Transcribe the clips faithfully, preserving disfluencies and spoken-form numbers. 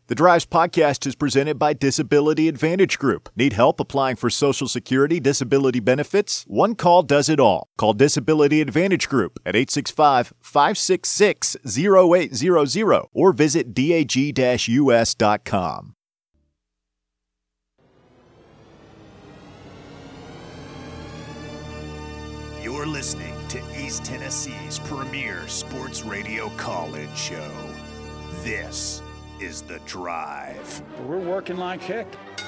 The Drives podcast is presented by Disability Advantage Group. Need help applying for Social Security disability benefits? One call does it all. Call Disability Advantage Group at eight six five, five six six, zero eight zero zero or visit dag U S dot com. You're listening to East Tennessee's premier sports radio call-in show. This is The Drive. We're working like heck.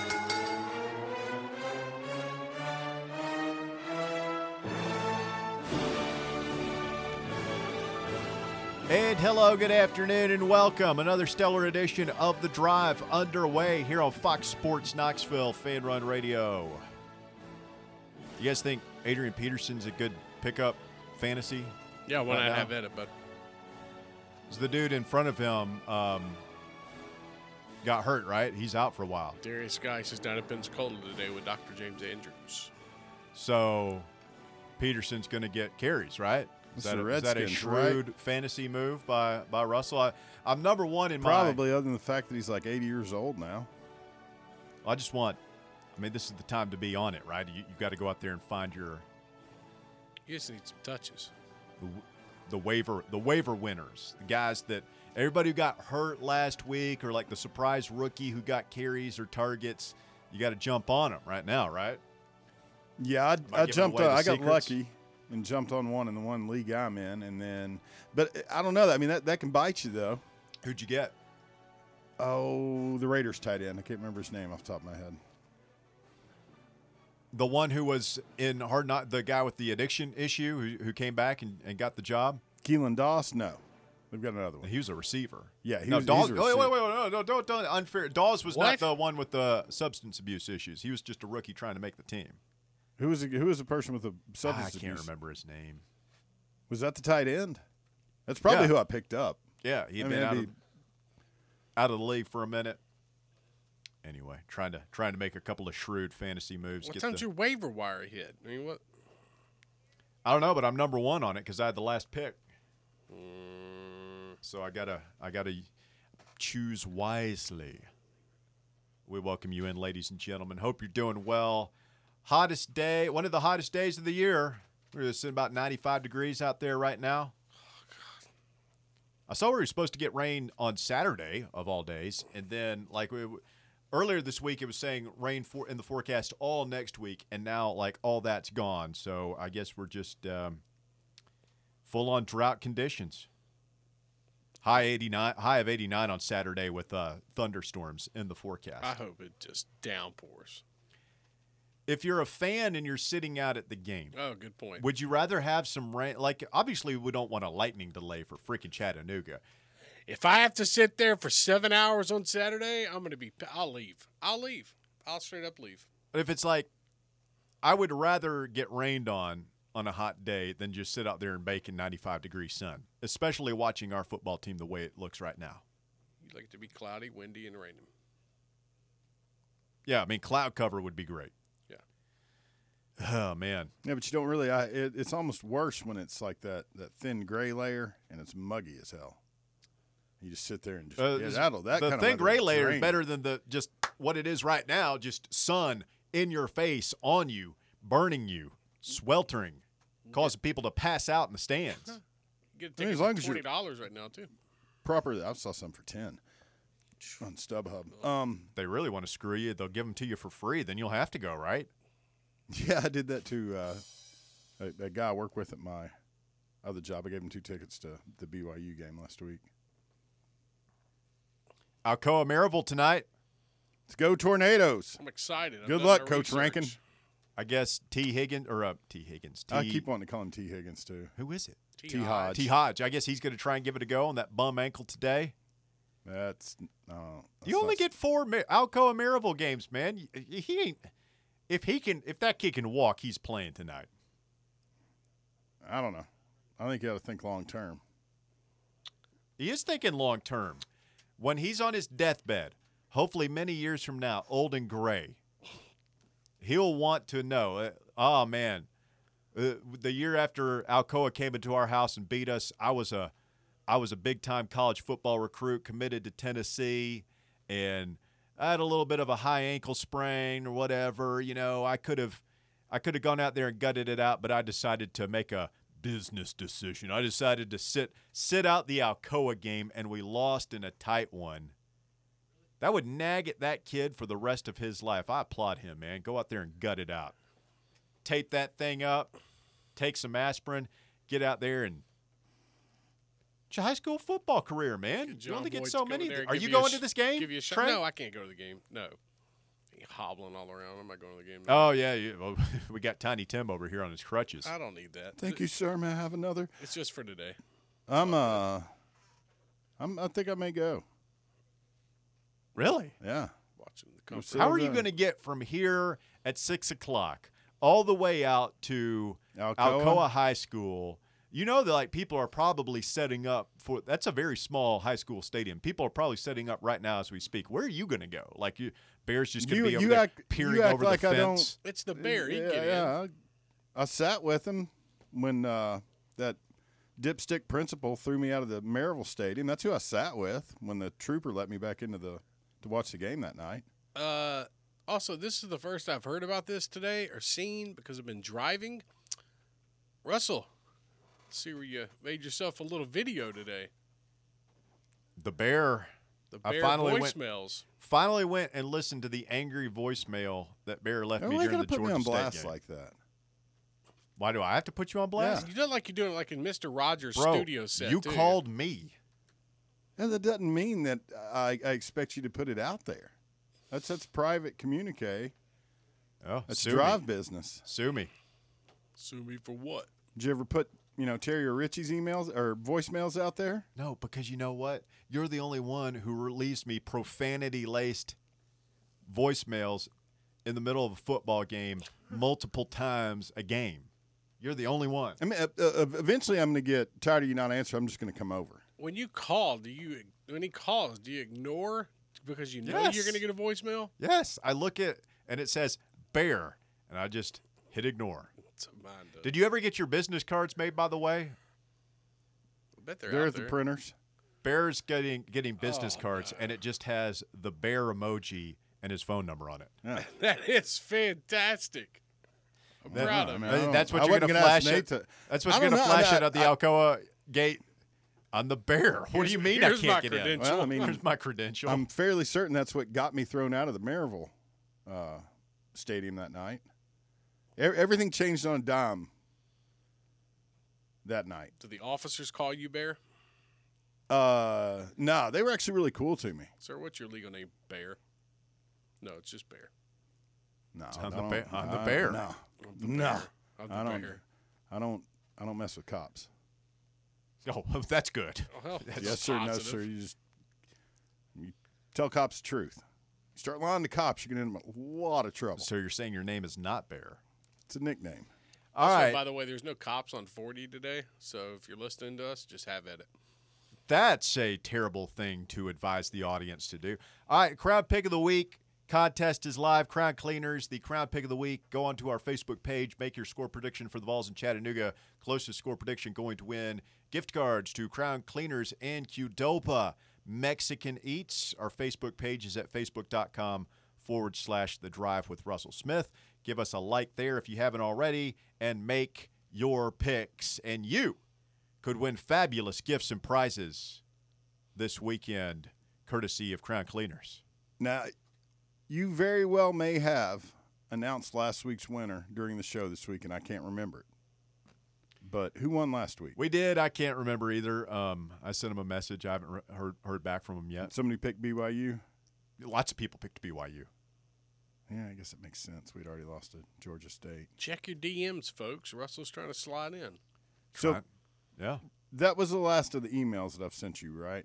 And hello, good afternoon, and welcome. Another stellar edition of The Drive underway here on Fox Sports Knoxville Fan Run Radio. You guys think Adrian Peterson's a good pickup fantasy? Yeah, when right I now? have at it, but It's the dude in front of him um, got hurt, right? He's out for a while. Darius Geis is down at Pensacola today with Doctor James Andrews. So Peterson's going to get carries, right? Is It's that, the a, is that a Redskins, shrewd right? fantasy move by, by Russell? I, I'm number one in Probably, other than the fact that he's like eighty years old now. my – I just want – I mean, this is the time to be on it, right? You, you've got to go out there and find your You just need some touches. the, the waiver the waiver winners, the guys that – everybody who got hurt last week or like the surprise rookie who got carries or targets, you got to jump on them right now, right? Yeah, I, Am I I giving jumped. away On, the I got secrets? lucky and jumped on one in the one league I'm in, and then, but I don't know. I mean, that, that can bite you though. Who'd you get? Oh, the Raiders tight end. I can't remember his name off the top of my head. The one who was in hard not the guy with the addiction issue who, who came back and, and got the job. Keelan Doss. No, they've got another one. He was a receiver. Yeah, he no, was. Dawes, he's a wait, wait, receiver. wait, wait, no, no, don't, don't, unfair. Dawes was What? not the one with the substance abuse issues. He was just a rookie trying to make the team. Who was the, who was the person with the Ah, I substance can't abuse? remember his name. Was that the tight end? That's probably Yeah. who I picked up. Yeah, he had I mean, been out that'd of, out of the league for a minute. Anyway, trying to trying to make a couple of shrewd fantasy moves. What get time's the- your waiver wire hit? I mean, what? I don't know, but I'm number one on it because I had the last pick. Mm, So I gotta I gotta choose wisely. We welcome you in, ladies and gentlemen. Hope you're doing well. Hottest day, one of the hottest days of the year. We're sitting about ninety-five degrees out there right now. I saw we were supposed to get rain on Saturday of all days, and then like we, earlier this week it was saying rain for in the forecast all next week, and now like all that's gone. So I guess we're just um, full on drought conditions. High eighty-nine, high of eighty-nine on Saturday with uh, thunderstorms in the forecast. I hope it just downpours. If you're a fan and you're sitting out at the game, Oh, good point. would you rather have some rain? Like, obviously, we don't want a lightning delay for freaking Chattanooga. If I have to sit there for seven hours on Saturday, I'm going to be. I'll leave. I'll leave. I'll straight up leave. But if it's like, I would rather get rained on on a hot day than just sit out there and bake in ninety-five degree sun, especially watching our football team the way it looks right now. You'd like it to be cloudy, windy, and raining. Yeah, I mean, cloud cover would be great. Oh, man. Yeah, but you don't really. I, it, it's almost worse when it's like that that thin gray layer and it's muggy as hell. You just sit there and just Uh, yeah, this- that'll that the kind thin of gray layer is drain. better than the just what it is right now, just sun in your face, on you, burning you, sweltering, causing people to pass out in the stands. You get I mean, a as ticket long for as you're- twenty dollars right now too. Proper. I saw some for ten on StubHub. Um, They really want to screw you, they'll give them to you for free. Then you'll have to go, right? yeah, I did that to uh, a, a guy I work with at my other job. I gave him two tickets to the B Y U game last week. Alcoa Maryville tonight. Let's go Tornadoes! I'm excited. I've Good done luck, my Coach research. Rankin. I guess T. Higgins or uh, T. Higgins. T. I keep wanting to call him T Higgins too. Who is it? T. T. Hodge. Hodge. T. Hodge. I guess he's going to try and give it a go on that bum ankle today. That's no. that's You only not- get four Mar- Alcoa Maryville games, man. Y- He ain't. If he can, if that kid can walk, he's playing tonight. I don't know. I think you got to think long term. He is thinking long term. When he's on his deathbed, hopefully many years from now, old and gray, he'll want to know, uh, oh, man, uh, the year after Alcoa came into our house and beat us, I was a I was a big-time college football recruit committed to Tennessee, and I had a little bit of a high ankle sprain or whatever. You know, I could have, I could have gone out there and gutted it out, but I decided to make a business decision. I decided to sit sit out the Alcoa game, and we lost in a tight one. That would nag at that kid for the rest of his life. I applaud him, man. Go out there and gut it out. Tape that thing up, take some aspirin, get out there and it's your high school football career, man. You only get so many. Are you going to this game? Give you a shot. Trent? No, I can't go to the game. No. Hobbling all around. I'm not going to the game. Oh, yeah. You, well, we got Tiny Tim over here on his crutches. I don't need that. Thank you, sir. May I have another? It's just for today. I'm, uh, I'm, I think I may go. Really? Yeah. Watching the comfort. So How are you then- going to get from here at six o'clock all the way out to Alcoa? Alcoa High School? You know that like people are probably setting up for – that's a very small high school stadium. People are probably setting up right now as we speak. Where are you going to go? Like you, Bears just going to You- be over you there act- peering you act over like the I fence? It's the bear. He yeah, can get in. yeah. I, I sat with him when uh, that dipstick principal threw me out of the Maryville Stadium. That's who I sat with when the trooper let me back into the to watch the game that night. Uh, also, this is the first I've heard about this today or seen because I've been driving. Russell, see where you made yourself a little video today. The Bear The I bear finally went- voicemails. finally went and listened to the angry voicemail that Bear left me Why you during gotta the put me Georgia on State blast game. like that? Why do I have to put you on blast? You do it like you're doing it like in Mister Rogers' Bro, studio set. you too. called me. And that doesn't mean that I, I expect you to put it out there. That's that's private communique. Oh, That's sue drive me. business. Sue me. Sue me for what? Did you ever put, you know, Terry or Richie's emails or voicemails out there? No, because you know what? You're the only one who released me profanity-laced voicemails in the middle of a football game multiple times a game. You're the only one. I mean, uh, uh, eventually I'm going to get tired of you not answering. I'm just going to come over. When you call, do you when he calls, do you ignore because you know Yes. you're going to get a voicemail? Yes, I look at and it says Bear, and I just hit ignore. It's a mind up. Did you ever get your business cards made, by the way? I bet they're They're out at the there. printers. Bear's getting getting business Oh, cards, no. and it just has the bear emoji and his phone number on it. Yeah. That is fantastic. I'm That- proud I of mean, you. I don't- That's what I you're wasn't going to gonna ask flash Nate it. to- That's what I you're going don't to know. flash I- it at the I- Alcoa gate on the bear. What do Here's- you mean I here's can't my get credential. in? Well, I mean, Here's my credential. I'm fairly certain that's what got me thrown out of the Maryville uh, stadium that night. E- Everything changed on a dime that night. Do the officers call you Bear? Uh, no, they were actually really cool to me. Sir, what's your legal name? Bear? No, it's just Bear. No, on I the don't- bear- on the I- bear. No, I'm the no, Bear. I'm the I don't. Bear. I don't. I don't mess with cops. oh, that's good. Oh, hell, that's yes, sir. No, positive. sir. You just you tell cops the truth. You start lying to cops, you're gonna get in a lot of trouble. So you're saying your name is not Bear? It's a nickname. All Also, right. by the way, there's no cops on forty today, so if you're listening to us, just have at it. That's a terrible thing to advise the audience to do. All right, Crown Pick of the Week contest is live. Crown Cleaners, the Crown Pick of the Week. Go onto our Facebook page, make your score prediction for the Vols in Chattanooga. Closest score prediction going to win gift cards to Crown Cleaners and Qdoba Mexican Eats. Our Facebook page is at facebook.com forward slash The Drive with Russell Smith. Give us a like there if you haven't already, and make your picks. And you could win fabulous gifts and prizes this weekend, courtesy of Crown Cleaners. Now, you very well may have announced last week's winner during the show this week, and I can't remember it. But who won last week? We did. I can't remember either. Um, I sent him a message. I haven't re- heard heard back from him yet. Somebody picked B Y U? Lots of people picked B Y U. Yeah, I guess it makes sense. We'd already lost to Georgia State. Check your D Ms, folks. Russell's trying to slide in. So Right. Yeah. that was the last of the emails that I've sent you, right?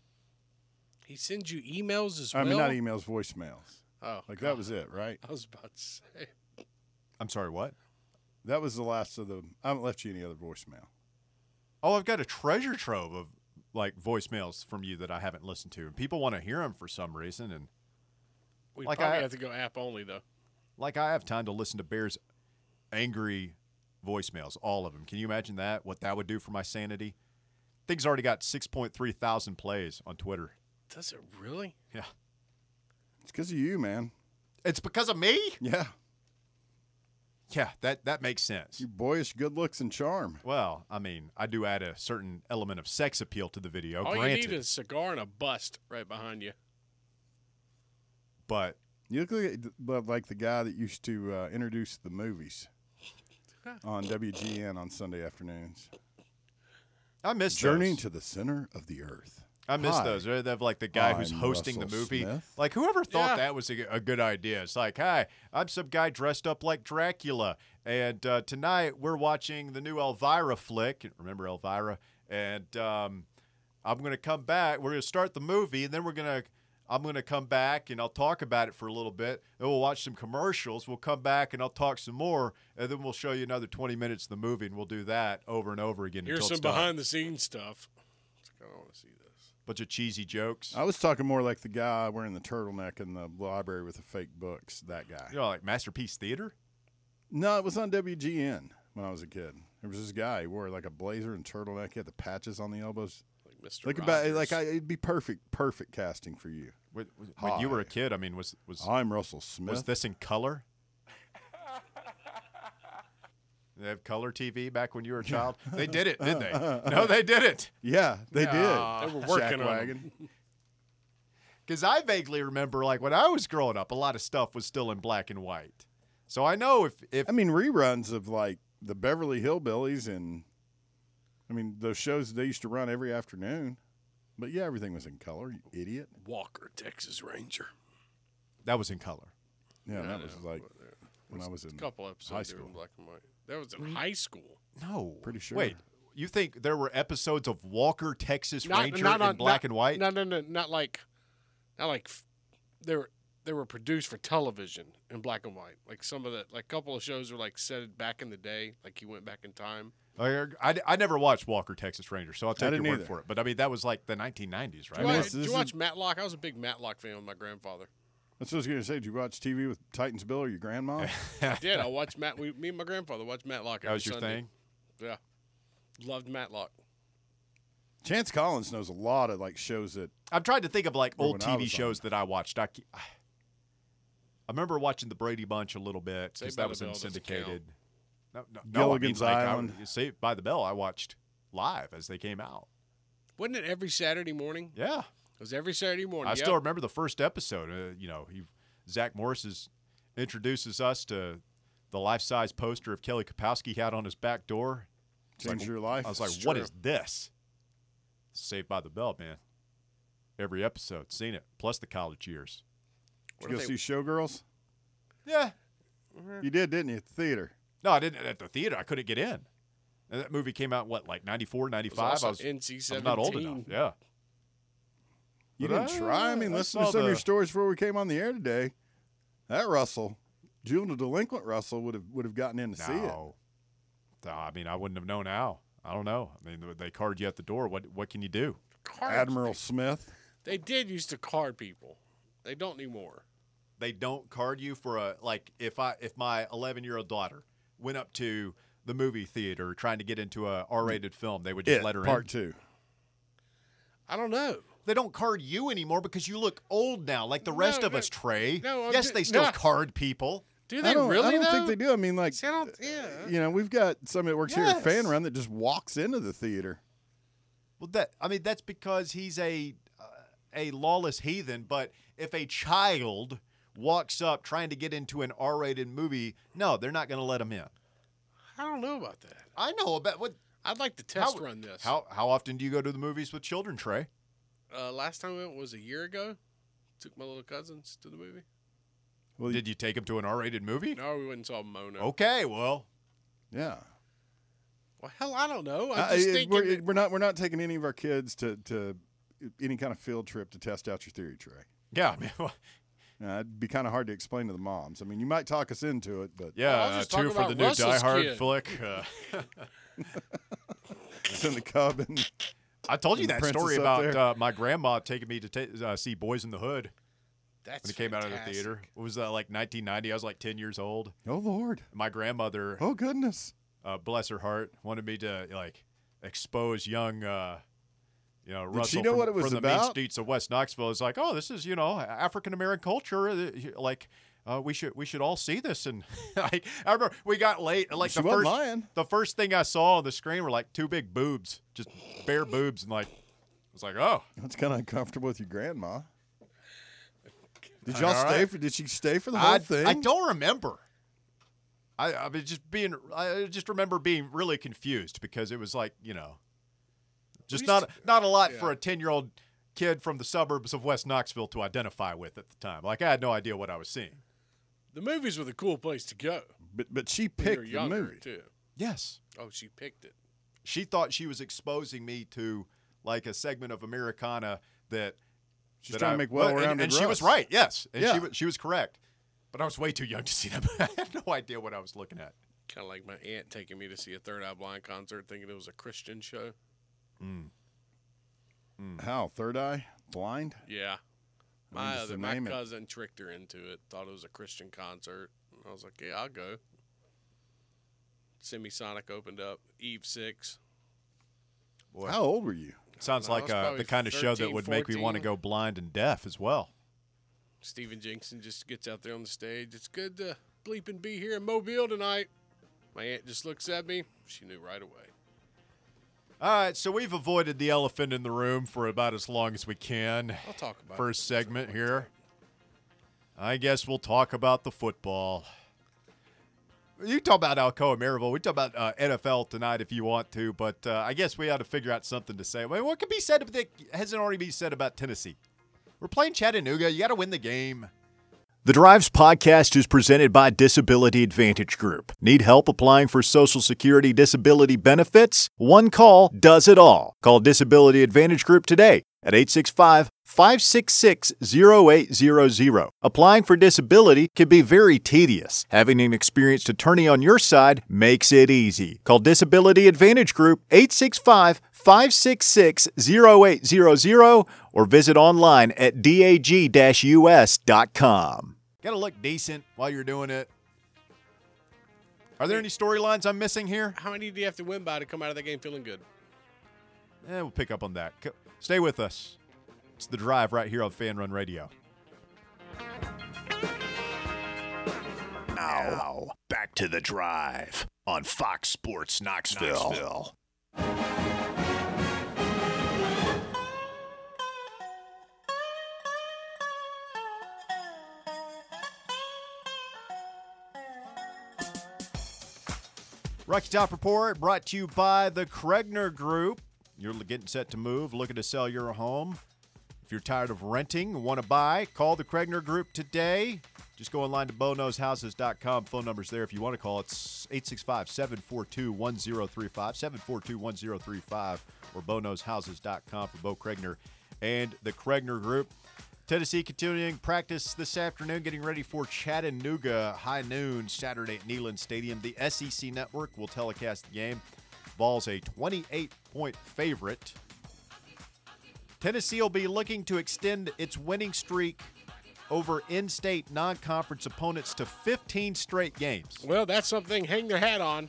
He sends you emails as I well. mean, not emails, voicemails. Oh, Like, God. that was it, right? I was about to say. I'm sorry, what? That was the last of the – I haven't left you any other voicemail. Oh, I've got a treasure trove of, like, voicemails from you that I haven't listened to. And people want to hear them for some reason. And, We Like probably I- have to go app only though. like, I have time to listen to Bear's angry voicemails, all of them. Can you imagine that, what that would do for my sanity? Thing's already got six point three thousand plays on Twitter. Does it really? Yeah. It's because of you, man. It's because of me? Yeah. Yeah, that, that makes sense. Your boyish good looks and charm. Well, I mean, I do add a certain element of sex appeal to the video, All granted. you need is a cigar and a bust right behind you. But You look like, but like the guy that used to uh, introduce the movies on W G N on Sunday afternoons. I miss Journeying those. to the center of the earth. I miss Hi. those. They have like the guy who's I'm hosting Russell the movie. Smith. Like whoever thought Yeah. that was a, a good idea. It's like, hi, I'm some guy dressed up like Dracula, and uh, tonight we're watching the new Elvira flick. Remember Elvira? And um, I'm gonna come back. We're gonna start the movie, and then we're gonna. I'm gonna come back and I'll talk about it for a little bit. Then we'll watch some commercials. We'll come back and I'll talk some more, and then we'll show you another twenty minutes of the movie, and we'll do that over and over again Here's until some it's done. behind the scenes stuff. It's like, I don't want to see this. Bunch of cheesy jokes. I was talking more like the guy wearing the turtleneck in the library with the fake books. That guy. You know, like Masterpiece Theater. No, it was on W G N when I was a kid. There was this guy. He wore like a blazer and turtleneck. He had the patches on the elbows. Like Mister Like about Rogers. like I, it'd be perfect, perfect casting for you. When, when you were a Hi. kid, I mean, was was I'm Russell Smith. was this in color? They have color T V back when you were a child. They did it, did they? No, they didn't. Yeah, they They were did. working on Shackwagon. Because I vaguely remember, like when I was growing up, a lot of stuff was still in black and white. So I know if if I mean, reruns of like the Beverly Hillbillies and I mean those shows they used to run every afternoon. But yeah, everything was in color. You idiot. Walker, Texas Ranger. that was in color. Yeah, Yeah, that I was know. like when I was in A couple episodes high they were in school. black and white. That was in high school. No, Pretty sure. Wait, you think there were episodes of Walker, Texas Not- Ranger not in on- black not- and white? No, no, no, not like, not like. f- They were they were produced for television in black and white. Like some of the like couple of shows were like set back in the day. Like he went back in time. I, I, I never watched Walker, Texas Ranger, so I'll take your didn't word either. for it. But I mean, that was like the nineteen nineties, right? Did you, I mean, watch, this- did this you is- watch Matlock? I was a big Matlock fan with my grandfather. That's what I was gonna say. Did you watch T V with Titans Bill or your grandma? I did. I watched Matt. We, me and my grandfather watched Matlock. That every was your Sunday. thing? Yeah, loved Matlock. Chance Collins knows a lot of like shows that I'm trying to think of like Or old when I T V was shows that I watched. I, ke- I remember watching the Brady Bunch a little bit because Saved by that the was in Bell doesn't syndicated. No, no, no, Gilligan's I mean, like, Island. I, Saved by the Bell, I watched live as they came out. Wasn't it every Saturday morning? Yeah, It was every Saturday morning. I Yep. still remember the first episode. Uh, you know, he, Zach Morris is, introduces us to the life-size poster of Kelly Kapowski he had on his back door. It's changed like- your life. I was like, It's "What true. is this?" Saved by the Bell, man. Every episode, seen it. Plus the college years. Did What you go if see Showgirls? Yeah. You did, didn't you? At the theater. No, I didn't at the theater. I couldn't get in. And that movie came out what, like ninety-four, It was ninety-five? also I was, N C I'm seventeen. not old enough. Yeah. You But didn't I- try. I mean, I listen to saw some of your the- stories before we came on the air today. That Russell, juvenile delinquent Russell, would have would have gotten in to see it. No. No, I mean, I wouldn't have known how. I don't know. I mean, they card you at the door. What What can you do? Cards. Admiral Smith. They did used to card people. They don't anymore. They don't card you for a like if I if my eleven year old daughter went up to the movie theater trying to get into a R rated film, they would just It, let her part in. two. I don't know. They don't card you anymore because you look old now, like the rest No, of no. us, Trey. No, I'm yes, ju- they still no. card people. Do they I don't, really I don't though? think they do. I mean, like, See, I don't, yeah. you know, we've got somebody that works here at Fan Yes. Run that just walks into the theater. Well, that I mean, that's because he's a uh, a lawless heathen. But if a child walks up trying to get into an R rated movie, no, they're not going to let him in. I don't know about that. I know about what. I'd like to test how, run this. How how often do you go to the movies with children, Trey? Uh, last time we went was a year ago. Took my little cousins to the movie. Well, Did you take them to an R rated movie? No, we went and saw Mona. Okay, well, yeah. Well, hell, I don't know. I'm Uh, just it- thinking. we're, that- we're not we're not taking any of our kids to, to any kind of field trip to test out your theory, Trey. yeah, I mean, Uh, it'd be kind of hard to explain to the moms. I mean, you might talk us into it, but yeah, I was uh, just two talking for about the new Russell's Die Hard kid. flick. Uh, send the cub and I told you And the that princess story up about there. uh, my grandma taking me to ta- uh, see Boys in the Hood That's when it came out of the fantastic. theater. It was uh, like nineteen ninety. I was like ten years old. oh Lord, My grandmother, oh goodness, uh, bless her heart, wanted me to like expose young, uh, You know, Did Russell she know from, what it was from the main about? streets of West Knoxville is like, oh, this is, you know, African American culture. uh, Like, uh, we should we should all see this. And like, I remember we got late. Like She the wasn't first lying. the first thing I saw on the screen were like two big boobs, just bare boobs, and like, I was like, oh, That's kind of uncomfortable with your grandma. Did y'all All stay right. for? Did she stay for the whole I, thing? I don't remember. I I mean, just being. I just remember being really confused because it was like, you know, just least- not not a lot yeah. for a ten year old kid from the suburbs of West Knoxville to identify with at the time. Like, I had no idea what I was seeing. The movies were the cool place to go. But but she When you were picked the younger, movie. too. Yes, Oh, she picked it. she thought she was exposing me to like a segment of Americana that She's that trying I- to make well, well-rounded and, and she was Russ. right. Yes, and she Yeah. was she was correct. But I was way too young to see that. I had no idea what I was looking at. Kind of like my aunt taking me to see a Third Eye Blind concert, thinking it was a Christian show. How? Third eye? Blind? Yeah. I mean, My just other, to my name it. cousin tricked her into it. Thought it was a Christian concert. I was like, yeah, I'll go. Semisonic opened up. Eve six. Boy. How old were you? Sounds I like was uh, probably the kind of show that thirteen, would make me want to fourteen. go blind and deaf as well. Stephen Jenkson just gets out there on the stage. It's good to bleep and be here in Mobile tonight. My aunt just looks at me. She knew right away. All right, so we've avoided the elephant in the room for about as long as we can. I'll talk about First it. segment here. I guess we'll talk about the football. You talk about Alcoa Maryville. We talk about uh, N F L tonight if you want to, but uh, I guess we ought to figure out something to say. I mean, what could be said that hasn't already been said about Tennessee? We're playing Chattanooga. You got to win the game. The Drives podcast is presented by Disability Advantage Group. Need help applying for Social Security disability benefits? One call does it all. Call Disability Advantage Group today at eight six five, five six six, zero eight zero zero. Applying for disability can be very tedious. Having an experienced attorney on your side makes it easy. Call Disability Advantage Group eight six five, five six six, zero eight zero zero or visit online at dag U S dot com. Got to look decent while you're doing it. Are there any storylines I'm missing here? How many do you have to win by to come out of that game feeling good? Eh, we'll pick up on that. Co- Stay with us. It's The Drive right here on Fan Run Radio. Now, back to The Drive on Fox Sports Knoxville. Rocky Top Report brought to you by the Kregner Group. You're getting set to move, looking to sell your home. If you're tired of renting, want to buy, call the Kregner Group today. Just go online to bo knows houses dot com. Phone number's there if you want to call. It's eight six five, seven four two, one zero three five, seven four two, one zero three five, or bo knows houses dot com for Bo Kregner and the Kregner Group. Tennessee continuing practice this afternoon, getting ready for Chattanooga high noon Saturday at Neyland Stadium. The S E C Network will telecast the game. Vols a twenty-eight point favorite. Tennessee will be looking to extend its winning streak over in-state non-conference opponents to fifteen straight games. Well, that's something to hang their hat on.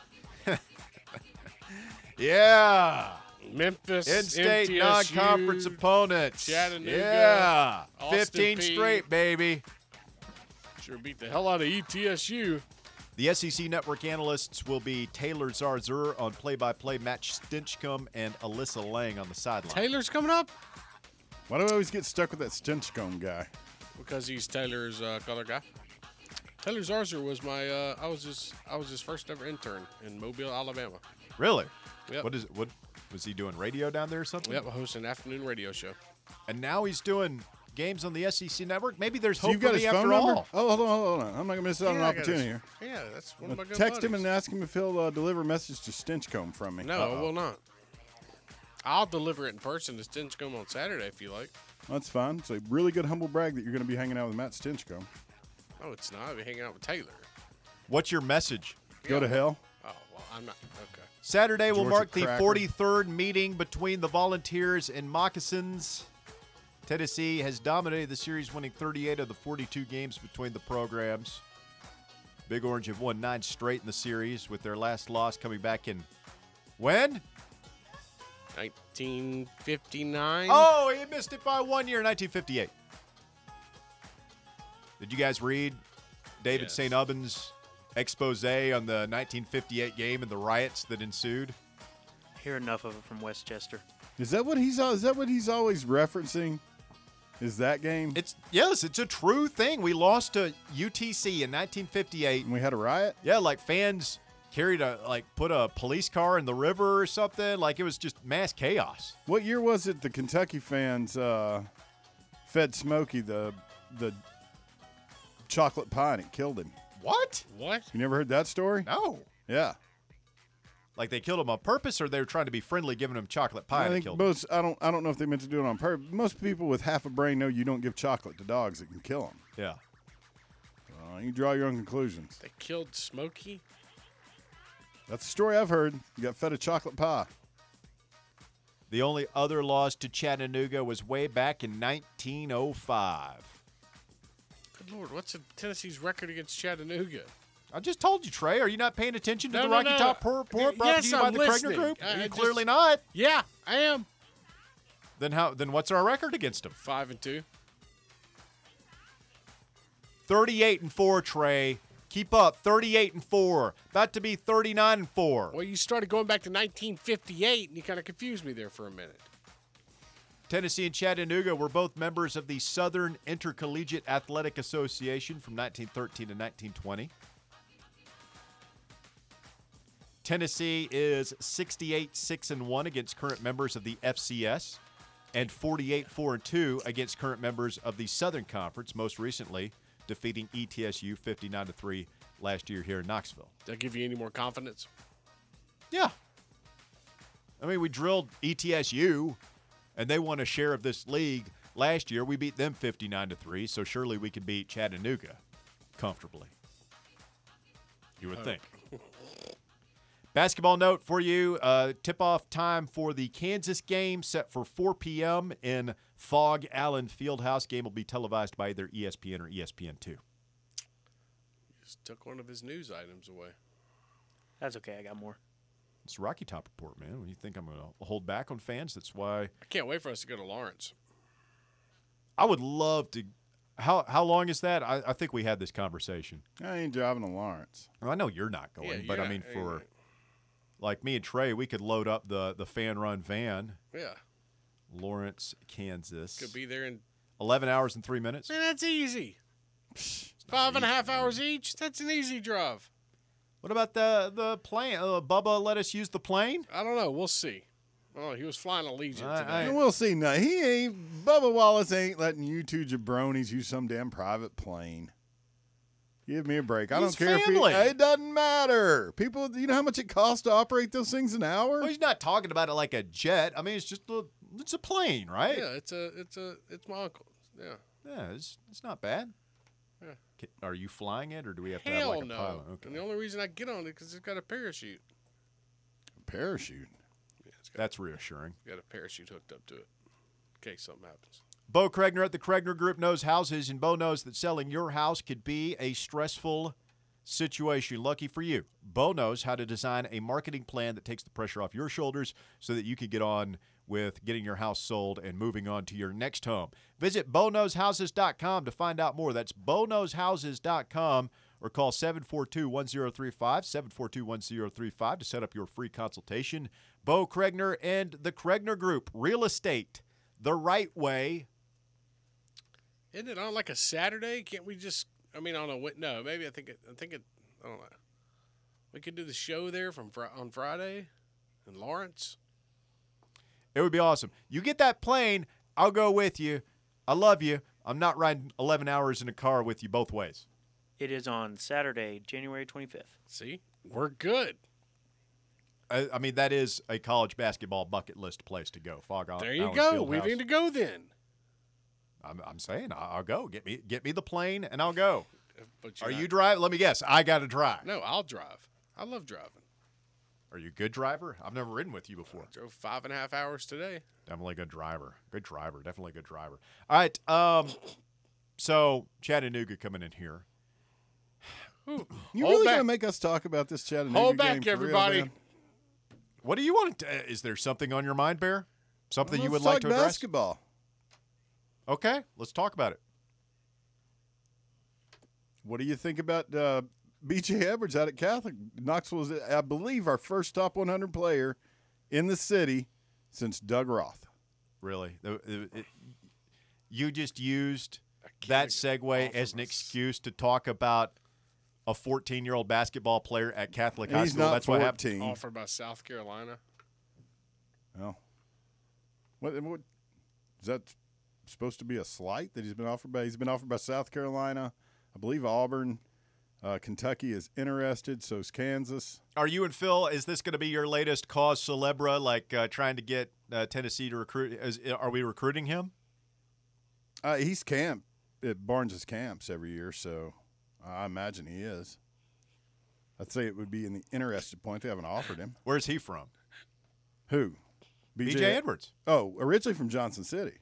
Yeah. Memphis, In-state M T S U, non-conference opponents. Chattanooga, Yeah. Austin fifteen Peay. straight, baby. Sure beat the hell out of E T S U. The S E C Network analysts will be Taylor Zarzur on play-by-play, Matt Stinchcomb, and Alyssa Lang on the sideline. Taylor's coming up Why do I always get stuck with that Stinchcomb guy? because he's Taylor's uh, color guy. Taylor Zarzer was my. Uh, I was his. I was his first ever intern in Mobile, Alabama. Really? Yep. What is it? What was he doing? Radio down there or something? Yep, hosting an afternoon radio show. And now he's doing games on the S E C Network. Maybe there's So hope you've got for his me phone after number? all. Oh, hold on, hold on. I'm not going to miss out on an Yeah, I got opportunity his- here. Yeah, that's one of my good Text him buddies. and ask him if he'll uh, deliver a message to Stinchcomb from me. No, Uh-oh. I will not. I'll deliver it in person to Stinchcomb on Saturday if you like. That's fine. It's a really good humble brag that you're going to be hanging out with Matt Stinchcomb. No, it's not. I'll be hanging out with Taylor. What's your message? Go to hell. Oh, well, I'm not. Okay. Saturday will Georgia mark the Cracker. forty-third meeting between the Volunteers and Moccasins. Tennessee has dominated the series, winning thirty-eight of the forty-two games between the programs. Big Orange have won nine straight in the series, with their last loss coming back in when? nineteen fifty-nine. Oh, he missed it by one year, nineteen fifty-eight. Did you guys read David Yes. Saint Ubben's expose on the nineteen fifty-eight game and the riots that ensued? Hear enough of it from Westchester. Is that what he's? al- Is that what he's always referencing? Is that game? It's yes, it's a true thing. We lost to U T C in nineteen fifty-eight. And we had a riot. Yeah, like fans carried a like put a police car in the river or something. Like it was just mass chaos. What year was it? The Kentucky fans uh, fed Smokey the the chocolate pie and it killed him. What? What? You never heard that story? No. Yeah. Like they killed him on purpose, or they were trying to be friendly, giving him chocolate pie I and it think killed him. most. I don't. I don't know if they meant to do it on purpose. Most people with half a brain know you don't give chocolate to dogs that can kill them. Yeah. Uh, you draw your own conclusions. They killed Smokey? That's the story I've heard. You got fed a chocolate pie. The only other loss to Chattanooga was way back in nineteen oh five. Good Lord, what's the Tennessee's record against Chattanooga? I just told you, Trey. Are you not paying attention to No, the no, Rocky no. Top Report brought Yes, to you by I'm the Kregner listening. Group? I- Are I you just- clearly not. Yeah, I am. Then how? Then what's our record against them? Five and two. thirty-eight and four, Trey. Keep up. thirty-eight and four. About to be thirty-nine and four. Well, you started going back to nineteen fifty-eight, and you kind of confused me there for a minute. Tennessee and Chattanooga were both members of the Southern Intercollegiate Athletic Association from nineteen thirteen to nineteen twenty. Tennessee is sixty-eight six and one against current members of the F C S and forty-eight four and two against current members of the Southern Conference, most recently defeating E T S U fifty-nine to three last year here in Knoxville. Did that give you any more confidence? Yeah. I mean, we drilled E T S U, and they won a share of this league last year. We beat them fifty-nine to three, so surely we can beat Chattanooga comfortably. You would think. Basketball note for you. Uh, tip-off time for the Kansas game set for four p.m. in Fog Allen Fieldhouse. Game will be televised by either E S P N or E S P N two. Just took one of his news items away. That's okay. I got more. It's a Rocky Top Report, man. When you think I'm going to hold back on fans, that's why I can't wait for us to go to Lawrence. I would love to. How how long is that? I, I think we had this conversation. I ain't driving to Lawrence. Well, I know you're not going, Yeah, but you're I mean, not- for like me and Trey, we could load up the the fan run van, Yeah, Lawrence, Kansas. could be there in. eleven hours and three minutes. Man, that's easy. Five and a half hours each. That's an easy drive. What about the the plane? Uh, Bubba let us use the plane. I don't know. We'll see. Oh, he was flying a Legion I- today. I- And we'll see. No, he ain't. Bubba Wallace ain't letting you two jabronis use some damn private plane. Give me a break. I He's don't care family. if he, it doesn't matter. People, you know how much it costs to operate those things an hour? Well, he's not talking about it like a jet. I mean, it's just a it's a plane, right? Yeah, it's a, it's a, it's my uncle. Yeah. Yeah, it's it's not bad. Yeah. K- Are you flying it, or do we have to have Hell like a no. pilot? And Okay, the only reason I get on it because it's got a parachute. Parachute. Yeah, it's got, that's reassuring. got a parachute hooked up to it in case something happens. Bo Kregner at the Kregner Group knows houses, and Bo knows that selling your house could be a stressful situation. Lucky for you, Bo knows how to design a marketing plan that takes the pressure off your shoulders so that you can get on with getting your house sold and moving on to your next home. Visit bo knows houses dot com to find out more. That's bo knows houses dot com or call seven four two, one zero three five, seven four two, one zero three five to set up your free consultation. Bo Kregner and the Kregner Group, real estate the right way. Isn't it on like a Saturday? Can't we just? I mean, on a Wed- no, maybe I think it. I think it. I don't know. We could do the show there from Fri- on Friday in Lawrence. It would be awesome. You get that plane, I'll go with you. I love you. I'm not riding eleven hours in a car with you both ways. It is on Saturday, January twenty-fifth. See, we're good. I, I mean, that is a college basketball bucket list place to go. Fog Island. There you Island go. We Fieldhouse. need to go then. I'm, I'm saying I'll, I'll go. Get me, get me the plane, and I'll go. But Are you're you not- driving? Let me guess. I got to drive. No, I'll drive. I love driving. Are you a good driver? I've never ridden with you before. Drove five and a half hours today. Definitely a good driver. Good driver. Definitely a good driver. All right. Um. So Chattanooga coming in here. You Hold really back. gonna make us talk about this Chattanooga Hold game back, for real, everybody. man? What do you want to? Uh, is there something on your mind, Bear? Something you Let's would like talk to address? basketball. Okay, let's talk about it. What do you think about uh, B J Edwards out at Catholic? Knoxville is, I believe, our first top one hundred player in the city since Doug Roth. Really, The- the- it- you just used that segue as an excuse to talk about a fourteen-year-old basketball player at Catholic And High he's School. not That's what happened. fourteen. Offered by South Carolina. Oh. What, what is that supposed to be a slight that he's been offered by? He's been offered by South Carolina. I believe Auburn. Uh, Kentucky is interested. So is Kansas. Are you and Phil? Is this going to be your latest cause celebra, like uh, trying to get uh, Tennessee to recruit? Is, are we recruiting him? Uh, he's camp at Barnes's camps every year, so I imagine he is. I'd say it would be in the interested point. They haven't offered him. Where's he from? Who? B J Edwards. Oh, originally from Johnson City.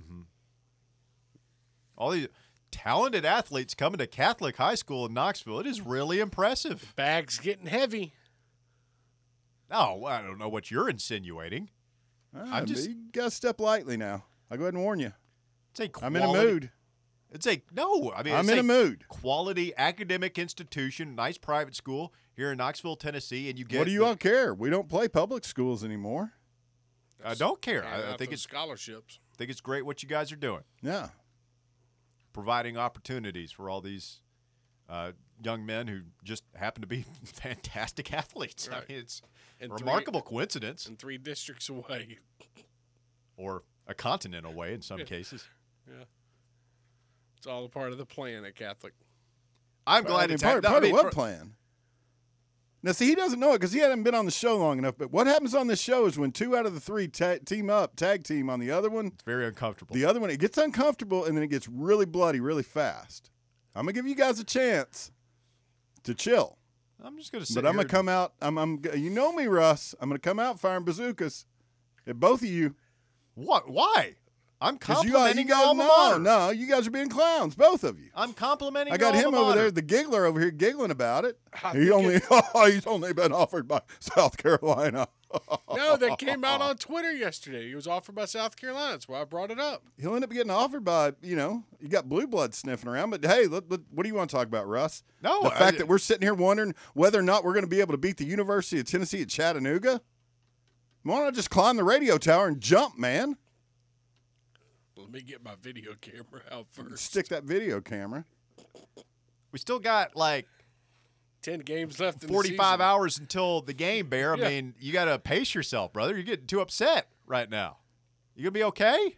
All these talented athletes coming to Catholic High School in Knoxville. It is really impressive. Bag's getting heavy. Oh, I don't know what you're insinuating. Ah, I'm just- you got to step lightly now. I'll go ahead and warn you. It's a quality, I'm in a mood. It's a no. I mean, I'm it's in a mood. Quality academic institution, nice private school here in Knoxville, Tennessee, and you get. What do you the- all care? We don't play public schools anymore. I don't care. Handing I, I out think those it's scholarships. think it's great what you guys are doing, Yeah. providing opportunities for all these uh, young men who just happen to be fantastic athletes. I Right. mean, it's And a three- remarkable coincidence, And three districts away. or a continent away in some cases. Yeah. It's all a part of the plan at Catholic. I'm I glad mean, it's part, hap- part I mean, of what for- plan? Now, see, he doesn't know it because he hadn't been on the show long enough. But what happens on this show is when two out of the three ta- team up, tag team on the other one, It's very uncomfortable. the other one, it gets uncomfortable and then it gets really bloody really fast. I'm going to give you guys a chance to chill. I'm just going to say, But I'm going to come out. I'm, I'm. You know me, Russ. I'm going to come out firing bazookas at both of you. What? Why? I'm 'Cause you, all- complimenting you your guys, alma no, mater. no, you guys are being clowns, both of you. I'm complimenting I got your him alma over mater. there, the giggler over here, giggling about it. I He think only, oh, he's only been offered by South Carolina. No, that came out on Twitter yesterday. He was offered by South Carolina. That's why I brought it up. He'll end up getting offered by, you know, you got blue blood sniffing around. But hey, let, let- what do you want to talk about, Russ? No, the I- fact that we're sitting here wondering whether or not we're going to be able to beat the University of Tennessee at Chattanooga. Why don't I just climb the radio tower and jump, man? Let me get my video camera out first. Stick that video camera. We still got like Ten games left in the forty-five season. hours until the game, Bear. I Yeah. mean, you got to pace yourself, brother. You're getting too upset right now. You gonna be okay?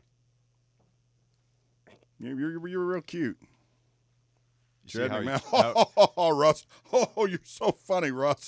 You're, you're, you're real cute. You see Chad how you- McMahon. how- Oh, Russ. Oh, you're so funny, Russ.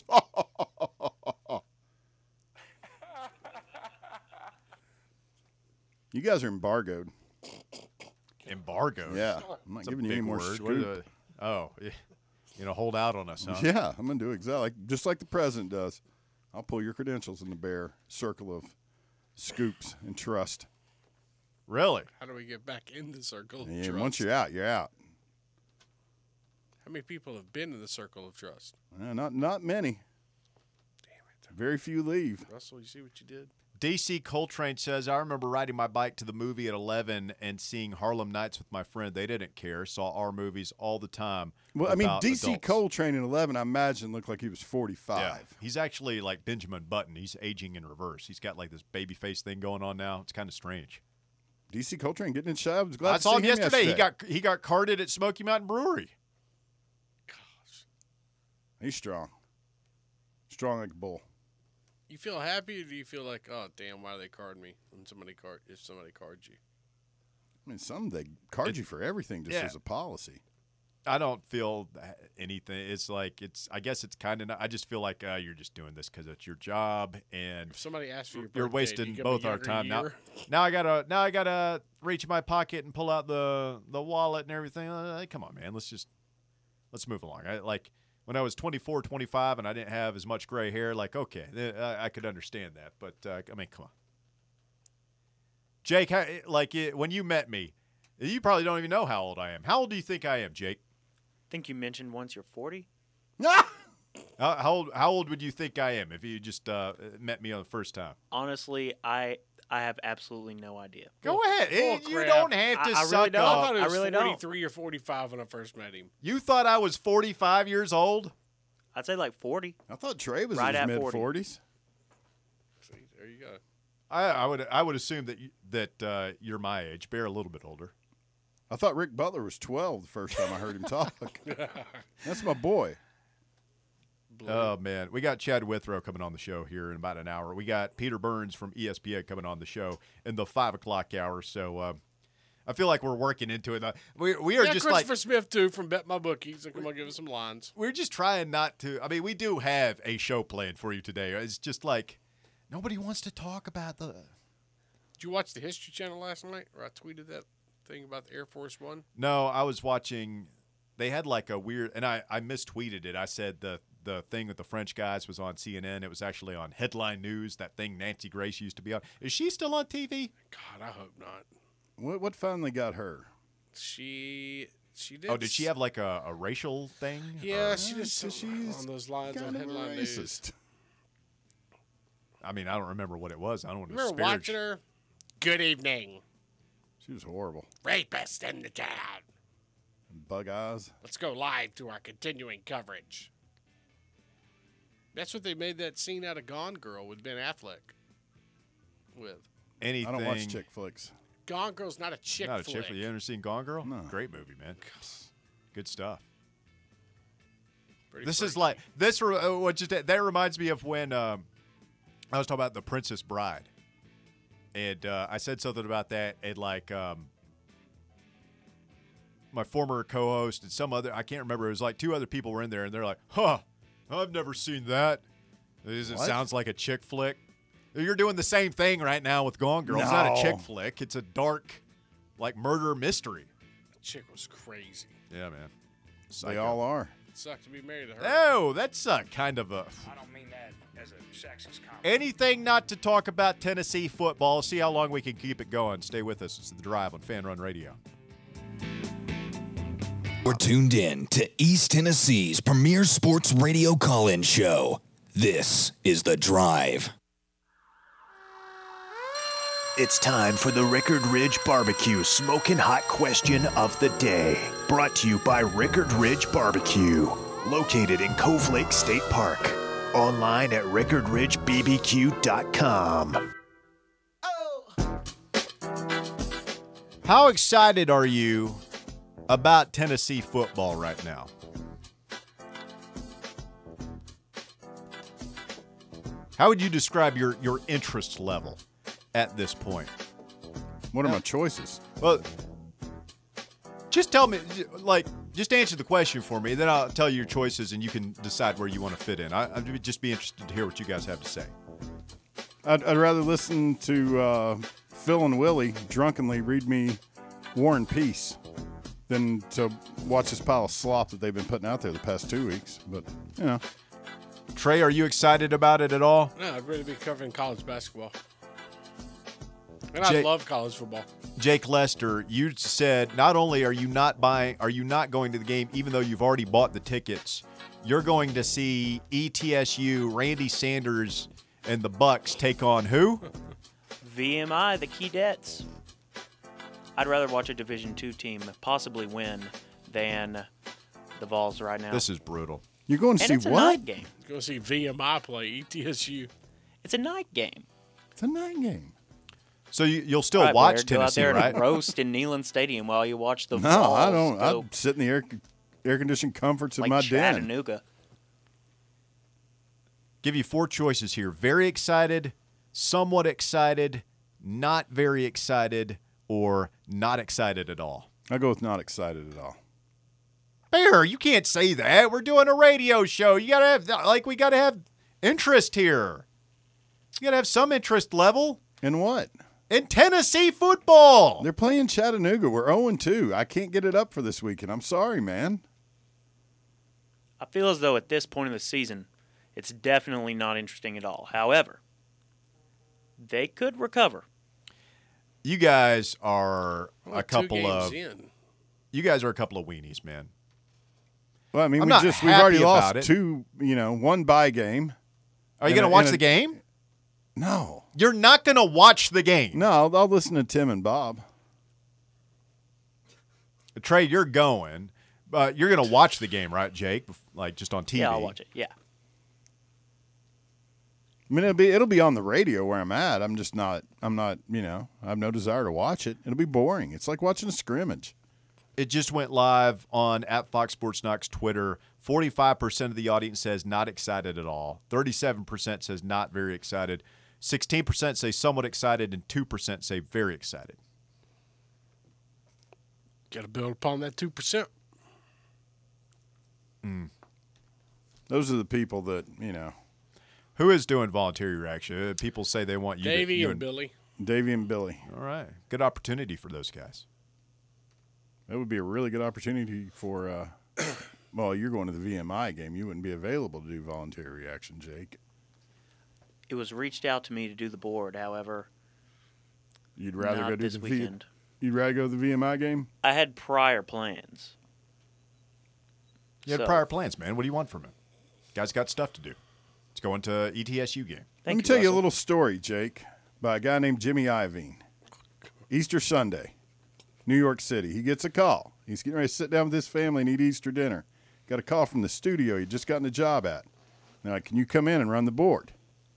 You guys are embargoed. embargo. Yeah. I'm not It's a giving you any big more word. scoop. What is it? Oh, yeah. You know, hold out on us, huh? Yeah, I'm going to do exactly like, just like the president does. I'll pull your credentials in the bear circle of scoops and trust. Really? How do we get back in the circle of And trust? once you're out, you're out. How many people have been in the circle of trust? Uh, not not many. Damn it. Very few leave. Russell, you see what you did? D C Coltrane says, I remember riding my bike to the movie at eleven and seeing Harlem Nights with my friend. They didn't care. Saw our movies all the time. Well, I mean, without D C adults. Coltrane in eleven, I imagine, looked like he was forty-five. Yeah. He's actually like Benjamin Button. He's aging in reverse. He's got like this baby face thing going on now. It's kind of strange. D C Coltrane getting in shot. I was glad I to saw see him him yesterday. He got he got carded at Smoky Mountain Brewery. He's strong. Strong like a bull. You feel happy, or do you feel like, oh damn, why they card me when somebody card if somebody cards you? I mean, some they card It- you for everything just yeah. as a policy. I don't feel that- anything. It's like it's. I guess it's kind of. I just feel like uh, you're just doing this because it's your job, and If somebody asks for your birthday, you're do you wasting give them both a our younger time now. year? Now I gotta. Now I gotta reach in my pocket and pull out the the wallet and everything. Uh, come on, man. Let's just let's move along. I, like when I was twenty-four, twenty-five, and I didn't have as much gray hair. Like okay, th- I, I could understand that, but uh, I mean, come on, Jake. How, like it, when you met me, you probably don't even know how old I am. How old do you think I am, Jake? I think you mentioned once you're forty. Ah! How, how old? How old would you think I am if you just uh, met me on the first time? Honestly, I I have absolutely no idea. Go ahead. Bull Eh, you crap. don't have to I- I really suck don't. I up. thought he I was really don't. forty-three or forty-five when I first met him. You thought I was forty-five years old? I'd say like forty. I thought Trey was Right in at his mid forty. forties. See, there you go. I, I would. I would assume that you, that uh, you're my age. Bear a little bit older. I thought Rick Butler was twelve the first time I heard him talk. That's my boy. Oh man, we got Chad Withrow coming on the show here in about an hour. We got Peter Burns from E S P N coming on the show in the five o'clock hour. So uh, I feel like we're working into it. Uh, we we are Yeah, just Christopher like Smith too from Bet My Bookies. So come on, give us some lines. we're just trying not to. I mean, we do have a show planned for you today. It's just like nobody wants to talk about the. Did you watch the History Channel last night? Or I tweeted that thing about the Air Force One. No, I was watching. They had like a weird, and I I mistweeted it. I said the the thing with the French guys was on C N N. It was actually on Headline News. That thing Nancy Grace used to be on. Is she still on T V? God, I hope not. What, what finally got her? She she did. Oh, did she s- have like a, a racial thing? Yeah, Or- she just so something she's on those lines on Kind of a Headline News. racist. I mean, I don't remember what it was. I don't want to Remember disparage. watching her? Good evening, She was horrible. rapist in the town. Bug eyes. Let's go live to our continuing coverage. That's what they made that scene out of Gone Girl with Ben Affleck. With Anything. I don't watch chick flicks. Gone Girl's not a chick Not a flick. chick flick. You ever seen Gone Girl? No. Great movie, man. Good stuff. Pretty This is freaky. like this. re- uh, What just that reminds me of when um, I was talking about The Princess Bride, and uh, I said something about that, and like um, my former co-host and some other, I can't remember. It was like two other people were in there, and they're like, "Huh, I've never seen that. It What? sounds like a chick flick." You're doing the same thing right now with Gone Girl. It's not a chick No. flick. It's a dark, like murder mystery. That chick was crazy. Yeah, man. They Psycho. all are. It sucked to be married to her. Oh, that's uh, kind of a. I don't mean that as a sexist comment. Anything not to talk about Tennessee football. See how long we can keep it going. Stay with us. It's The Drive on Fan Run Radio. We're tuned in to East Tennessee's premier sports radio call-in show. This is The Drive. It's time for the Rickard Ridge Barbecue Smoking Hot Question of the Day. Brought to you by Rickard Ridge Barbecue. Located in Cove Lake State Park. Online at rickard ridge b b q dot com. How excited are you about Tennessee football right now? How would you describe your, your interest level at this point? What are my choices? Well, just tell me, like, just answer the question for me, then I'll tell you your choices and you can decide where you want to fit in. I, I'd just be interested to hear what you guys have to say. I'd, I'd rather listen to uh, Phil and Willie drunkenly read me War and Peace than to watch this pile of slop that they've been putting out there the past two weeks. But, you know, Trey, are you excited about it at all? No, I'd really be covering college basketball. And Jay- I love college football. Jake Lester, you said not only are you not buying, are you not going to the game, even though you've already bought the tickets, you're going to see E T S U, Randy Sanders, and the Bucks take on who? V M I, the Keydets. I'd rather watch a Division two team possibly win than the Vols right now. This is brutal. you're going to and see it's a what? night game. Go see V M I play E T S U. It's a night game. It's a night game. So you, you'll still All right, watch Blair, Tennessee, go out there right? and roast in Neyland Stadium while you watch the No, Vols I don't. go I'd sit in the air, air conditioned comforts of like my den. Chattanooga. Give you four choices here. Very excited, somewhat excited, not very excited, or not excited at all. I go with not excited at all. Bear, you can't say that. We're doing a radio show. You gotta have, like, we gotta have interest here. You gotta have some interest level And what? in Tennessee football. They're playing Chattanooga. We're oh and two. I can't get it up for this weekend. I'm sorry, man. I feel as though at this point in the season, it's definitely not interesting at all. However, they could recover. You guys are Well, a two couple games of in. you guys are a couple of weenies, man. Well, I mean, I'm we not just we've happy already about lost it. two. You know, one bye game. Are you And going to a- watch and a- the game? No, You're not going to watch the game. no. I'll, I'll listen to Tim and Bob. Trey, you're going. But you're going to watch the game, right, Jake? Like just on T V. Yeah, I'll watch it. Yeah. I mean, it'll be it'll be on the radio where I'm at. I'm just not. I'm not. You know, I have no desire to watch it. It'll be boring. It's like watching a scrimmage. It just went live on at Fox Sports Knox Twitter. forty-five percent of the audience says not excited at all. thirty-seven percent says not very excited. sixteen percent say somewhat excited, and two percent say very excited. Got to build upon that two percent. Those are the people that you know, Who is doing voluntary reaction? Uh, People say they want you Davey to. You and Billy. Davey and Billy. All right. Good opportunity for those guys. That would be a really good opportunity for. Uh, well, you're going to the V M I game. You wouldn't be available to do voluntary reaction, Jake. It was reached out to me to do the board. However, You'd rather not go do this the V. weekend. You'd rather go to the V M I game. I had prior plans. You had So- prior plans, man. What do you want from him? Guy's got stuff to do. Let's go into E T S U game. Thank Let me tell you a Russell. little story, Jake, by a guy named Jimmy Iovine. Easter Sunday, New York City. He gets a call. He's getting ready to sit down with his family and eat Easter dinner. Got a call from the studio he just gotten a job at. They're like, can you come in and run the board?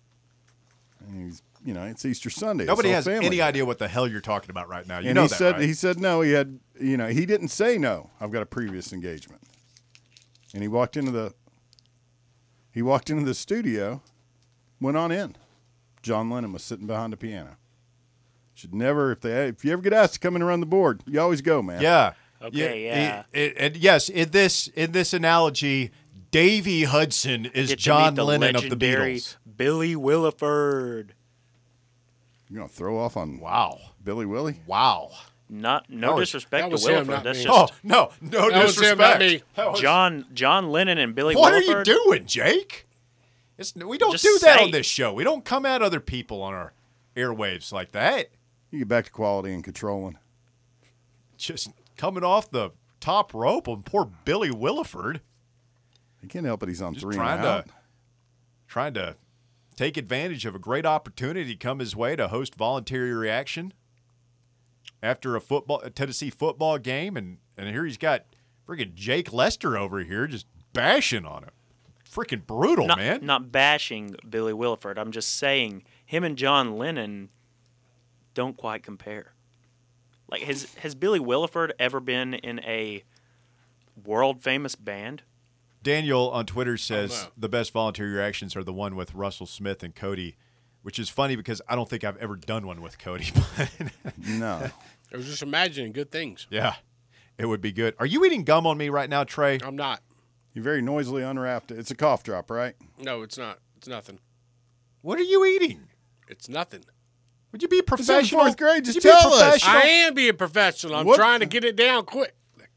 And he's, you know, it's Easter Sunday. It's Nobody all has family any day. idea what the hell you're talking about right now. You and know he that, said right? he said no. He had, you know, he didn't say no. I've got a previous engagement. And he walked into the he walked into the studio, went on in. John Lennon was sitting behind the piano. Should never, if they if you ever get asked to come in and run the board, you always go, man. Yeah. Okay, yeah. It- it- and yes, in this in this analogy, Davey Hudson is Get to John meet the Lennon of the legendary Beatles. Billy Williford. You're gonna throw off on Wow. Billy Willie? Wow. Not That no was- disrespect that to was him, Williford. not That's me. just Oh, no. No That was him, disrespect. not me. That was- John John Lennon and Billy What Williford. are you doing, Jake? It's, we don't Just do that say- on this show. We don't come at other people on our airwaves like that. You get back to quality and controlling. Just coming off the top rope on poor Billy Williford. He can't help it. He's on Just three trying and out. to trying to take advantage of a great opportunity come his way to host voluntary reaction after a football a Tennessee football game, and and here he's got freaking Jake Lester over here just bashing on him. Freaking brutal, not, man. not bashing Billy Williford. I'm just saying him and John Lennon don't quite compare. Like, has has Billy Williford ever been in a world famous band? Daniel on Twitter says know. the best voluntary reactions are the one with Russell Smith and Cody, which is funny because I don't think I've ever done one with Cody. But No. I was just imagining good things. yeah, it would be good. Are you eating gum on me right now, Trey? I'm not. He very noisily unwrapped it. It's a cough drop, right? No, it's not. It's nothing. What are you eating? It's nothing. Would you be in professional? fourth grade, just Would you be tell us. professional? I am being professional. I'm What- trying to get it down quick.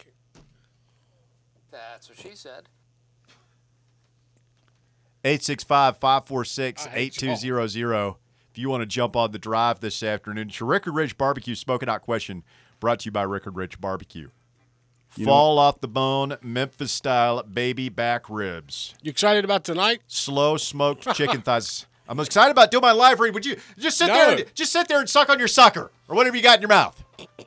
That's what she said. eight six five, five four six, I eight hate two y'all. zero zero. If you want to jump on the drive this afternoon, it's your Rickard Ridge Barbecue Smoking Out Question brought to you by Rickard Ridge Barbecue. You know- Fall off the bone, Memphis style baby back ribs. You excited about tonight? Slow smoked chicken thighs. I'm excited about doing my live read. Would you just sit No. there and just sit there and suck on your sucker or whatever you got in your mouth?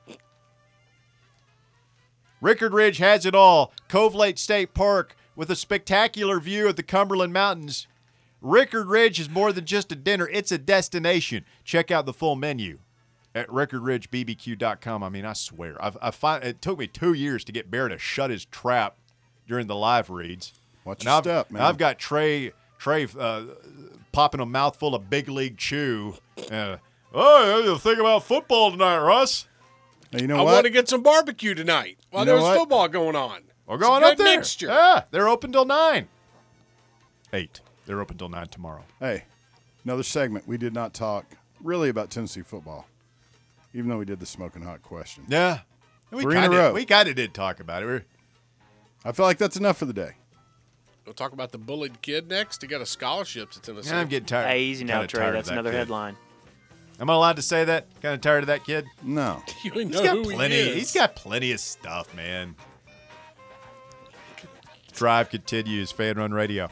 Rickard Ridge has it all. Cove Lake State Park with a spectacular view of the Cumberland Mountains. Rickard Ridge is more than just a dinner, it's a destination. Check out the full menu at rickard ridge b b q dot com. I mean, I swear, I've, I find, it took me two years to get Bear to shut his trap during the live reads. Watch And your I've, step, man. I've got Trey Trey uh, popping a mouthful of big league chew. Uh, oh, you think about football tonight, Russ? Hey, you know I what? want to get some barbecue tonight while You know there's what? football going on. We're It's a going good up there. mixture. Yeah, they're open till nine. Eight. They're open till nine tomorrow. Hey, another segment. We did not talk really about Tennessee football, even though we did the smoking hot question. Yeah, we Three in a kinda, row. We kind of did talk about it. We're, I feel like that's enough for the day. We'll talk about the bullied kid next. He got a scholarship to Tennessee. I'm getting tired. Hey, easy now, kinda Trey. tired of That's that another kid. headline. Am I allowed to say that? Kind of tired of that kid. No. You ain't He's know got who plenty. he is. He's got plenty of stuff, man. Drive continues. Fan Run Radio.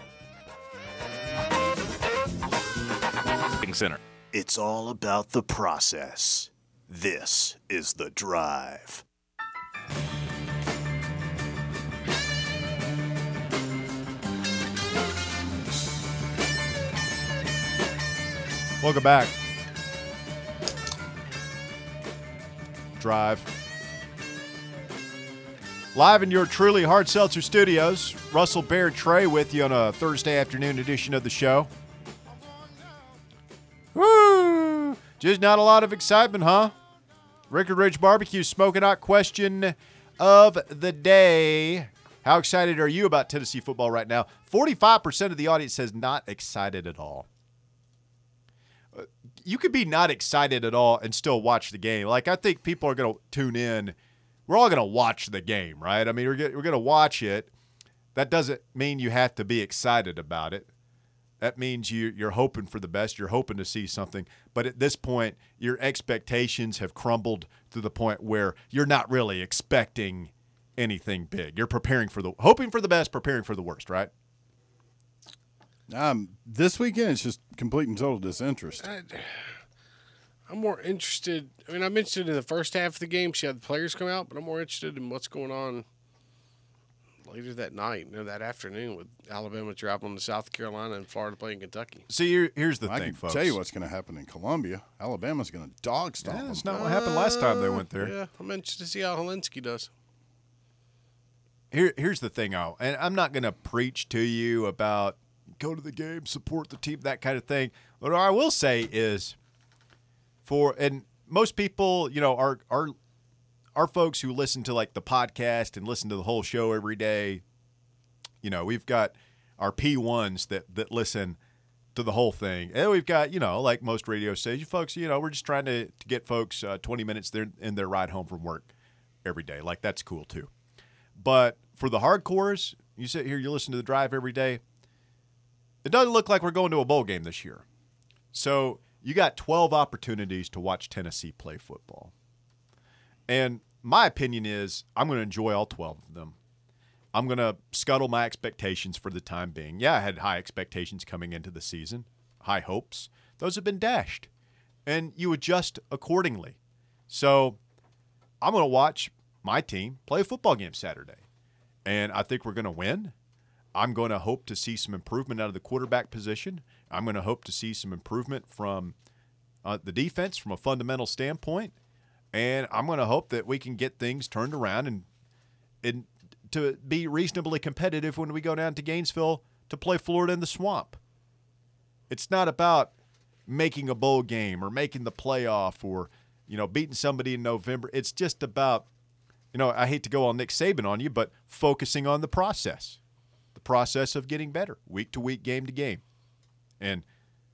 Center. It's all about the process. This is The Drive. Welcome back. Drive. Live in your truly hard seltzer studios, Russell, Baird, Trey with you on a Thursday afternoon edition of the show. Woo! Just not a lot of excitement, huh? Rickard Ridge Barbecue smoking hot question of the day. How excited are you about Tennessee football right now? forty-five percent of the audience says not excited at all. You could be not excited at all and still watch the game. Like, I think people are going to tune in. We're all going to watch the game, right? I mean, we're going to watch it. That doesn't mean you have to be excited about it. That means you, you're hoping for the best. You're hoping to see something. But at this point, your expectations have crumbled to the point where you're not really expecting anything big. You're preparing for the – hoping for the best, preparing for the worst, right? Um, this weekend, it's just complete and total disinterest. I, I'm more interested. I mean, I'm interested in the first half of the game. See how the players come out, but I'm more interested in what's going on later that night, you know, that afternoon with Alabama traveling to South Carolina and Florida playing Kentucky. See, here, here's the I thing, can folks. tell you what's going to happen in Columbia. Alabama's going to dog stomp Yeah, them. that's not what happened last time they went there. Yeah, I'm interested to see how Helinski does. Here, here's the thing, I'll, and I'm not going to preach to you about go to the game, support the team, that kind of thing. What I will say is, for and most people, you know, our our our folks who listen to like the podcast and listen to the whole show every day, you know, we've got our P ones that that listen to the whole thing, and we've got, you know, like most radio stations, folks, you know, we're just trying to, to get folks uh, twenty minutes there in their ride home from work every day. Like, that's cool too. But for the hardcores, you sit here, you listen to the drive every day. It doesn't look like we're going to a bowl game this year. So you got twelve opportunities to watch Tennessee play football. And my opinion is I'm going to enjoy all twelve of them. I'm going to scuttle my expectations for the time being. Yeah, I had high expectations coming into the season, high hopes. Those have been dashed. And you adjust accordingly. So I'm going to watch my team play a football game Saturday. And I think we're going to win. I'm going to hope to see some improvement out of the quarterback position. I'm going to hope to see some improvement from uh, the defense from a fundamental standpoint. And I'm going to hope that we can get things turned around and, and to be reasonably competitive when we go down to Gainesville to play Florida in the Swamp. It's not about making a bowl game or making the playoff or, you know, beating somebody in November. It's just about, you know, I hate to go all Nick Saban on you, but focusing on the process. The process of getting better week to week, game to game. And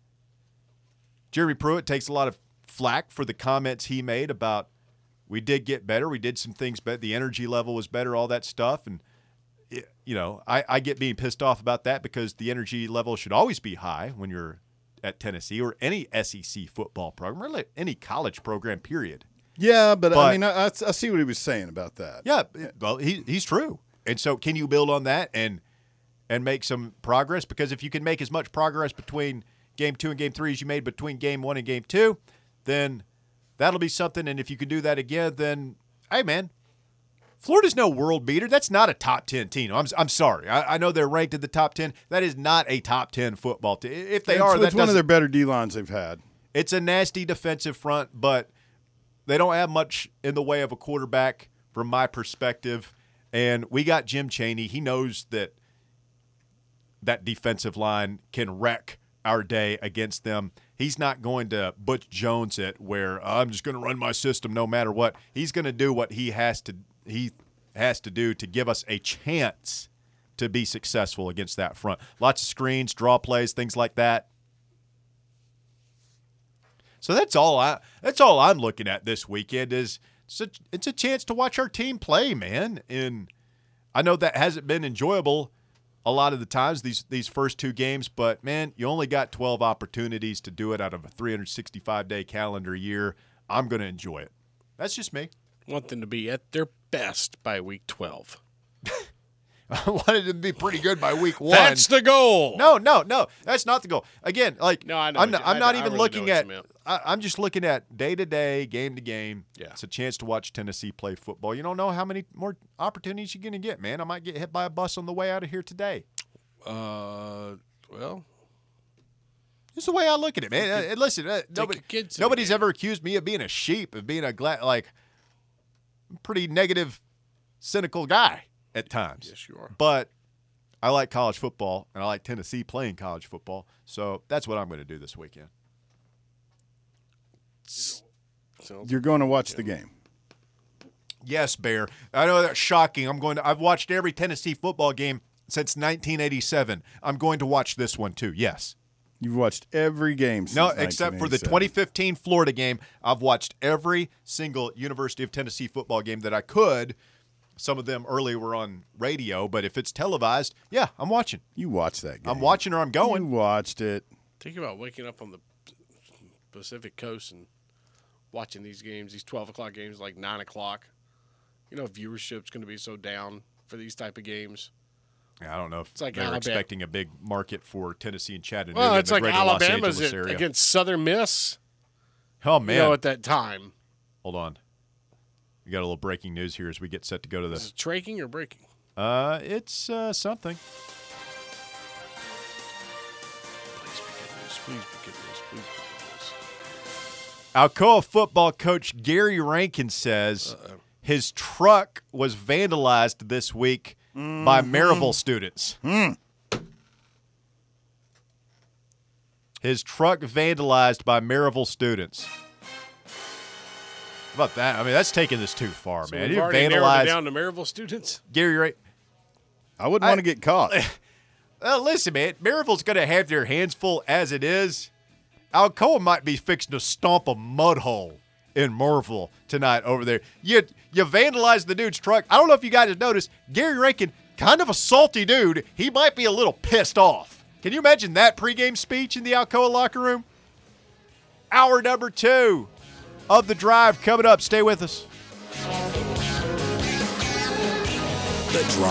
Jeremy Pruitt takes a lot of flack for the comments he made about we did get better. We did some things better. The energy level was better, all that stuff. And, it, you know, I, I get being pissed off about that because the energy level should always be high when you're at Tennessee or any S E C football program, or any college program, period. Yeah, but, But- I mean, I, I I see what he was saying about that. Yeah, well, he he's true. And so can you build on that and and make some progress? Because if you can make as much progress between game two and game three as you made between game one and game two, then that'll be something. And if you can do that again, then, hey, man, Florida's no world beater. That's not a top ten team. I'm I'm sorry. I, I know they're ranked in the top ten. That is not a top ten football team. If they it's, are, it's that one of doesn't- their better D lines they've had. It's a nasty defensive front, but they don't have much in the way of a quarterback from my perspective. And we got Jim Chaney. He knows that that defensive line can wreck our day against them. He's not going to Butch Jones it where I'm just going to run my system no matter what. He's going to do what he has to he has to do to give us a chance to be successful against that front. Lots of screens, draw plays, things like that. So that's all I that's all I'm looking at this weekend is it's a, it's a chance to watch our team play, man. And I know that hasn't been enjoyable a lot of the times these these first two games, but man, you only got twelve opportunities to do it out of a three hundred sixty-five day calendar year. I'm going to enjoy it. That's just me. Want them to be at their best by week twelve. I wanted them to be pretty good by week one. That's the goal. No, no, no. That's not the goal. Again, like No, I know I'm what not, you- I'm I- not I even really looking know what at. you meant. I, I'm just looking at day to day, game to game. Yeah. It's a chance to watch Tennessee play football. You don't know how many more opportunities you're going to get, man. I might get hit by a bus on the way out of here today. Uh, well, It's the way I look at it, man. Uh, listen, uh, nobody, your kids to the nobody's game. ever accused me of being a sheep, of being a gla- like pretty negative, cynical guy at times. yes, you are. But I like college football, and I like Tennessee playing college football. So that's what I'm going to do this weekend. So, You're going to watch the game. Yes, Bear. I know that's shocking. I'm going to. I've watched every Tennessee football game since nineteen eighty-seven. I'm going to watch this one too. Yes. You've watched every game since No, except for the nineteen eighty-seven. twenty fifteen Florida game. I've watched every single University of Tennessee football game that I could. Some of them early were on radio, but if it's televised, yeah, I'm watching. You watched that game. I'm watching or I'm You going. watched it. think about waking up on the Pacific Coast and watching these games, these twelve o'clock games, like nine o'clock. You know, viewership's going to be so down for these type of games. Yeah, I don't know if It's like they're Alabama. expecting a big market for Tennessee and Chattanooga. Well, in it's the like greater Los Alabama's Angeles at- area. against Southern Miss. Oh man, You know, at that time. hold on. We got a little breaking news here as we get set to go to Is the. it traking or breaking? Uh, it's uh, something. Please be good news. Please be good news. Please be good news. Alcoa football coach Gary Rankin says Uh-oh. his truck was vandalized this week by Maryville students. His truck vandalized by Maryville students. How about that? I mean, that's taking this too far, So man. we've You already narrowed it vandalized down to Maryville students? Gary Rankin. I wouldn't I- want to get caught. Uh, listen, man, Maryville's going to have their hands full as it is. Alcoa might be fixing to stomp a mud hole in Maryville tonight over there. You you vandalized the dude's truck. I don't know if you guys have noticed, Gary Rankin, kind of a salty dude. He might be a little pissed off. Can you imagine that pregame speech in the Alcoa locker room? Hour number two of the drive coming up. Stay with us. The Drive.